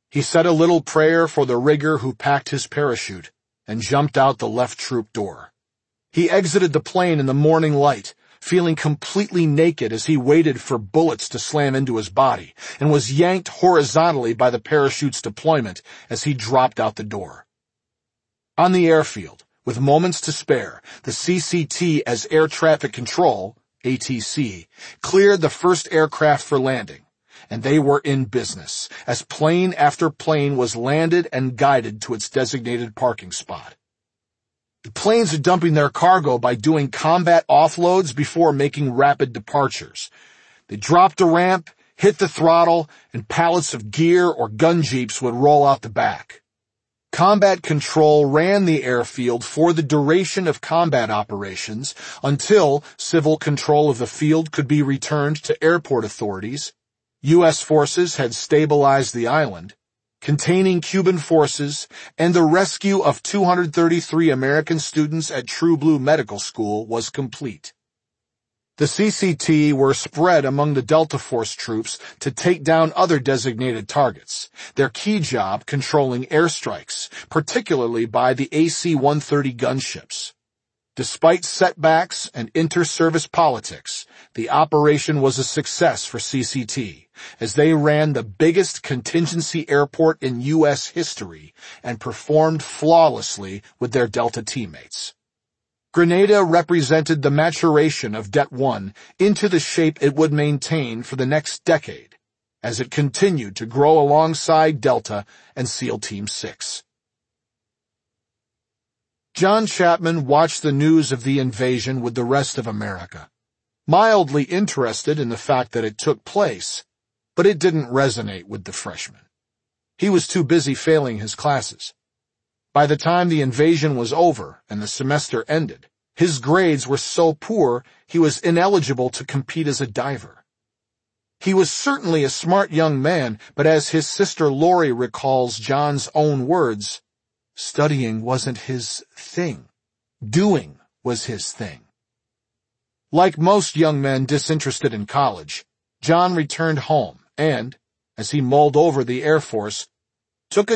He said a little prayer for the rigger who packed his parachute and jumped out the left troop door. He exited the plane in the morning light, feeling completely naked as he waited for bullets to slam into his body, and was yanked horizontally by the parachute's deployment as he dropped out the door. On the airfield, with moments to spare, the C C T as Air Traffic Control, A T C, cleared the first aircraft for landing, and they were in business, as plane after plane was landed and guided to its designated parking spot. The planes are dumping their cargo by doing combat offloads before making rapid departures. They dropped a ramp, hit the throttle, and pallets of gear or gun jeeps would roll out the back. Combat Control ran the airfield for the duration of combat operations until civil control of the field could be returned to airport authorities. U S forces had stabilized the island, containing Cuban forces, and the rescue of two hundred thirty-three American students at True Blue Medical School was complete. The C C T were spread among the Delta Force troops to take down other designated targets, their key job controlling airstrikes, particularly by the A C one thirty gunships. Despite setbacks and inter-service politics, the operation was a success for C C T, as they ran the biggest contingency airport in U S history and performed flawlessly with their Delta teammates. Grenada represented the maturation of Det one into the shape it would maintain for the next decade, as it continued to grow alongside Delta and SEAL Team six. John Chapman watched the news of the invasion with the rest of America, mildly interested in the fact that it took place, but it didn't resonate with the freshman. He was too busy failing his classes. By the time the invasion was over and the semester ended, his grades were so poor he was ineligible to compete as a diver. He was certainly a smart young man, but as his sister Lori recalls John's own words, studying wasn't his thing. Doing was his thing. Like most young men disinterested in college, John returned home and, as he mulled over the Air Force, took a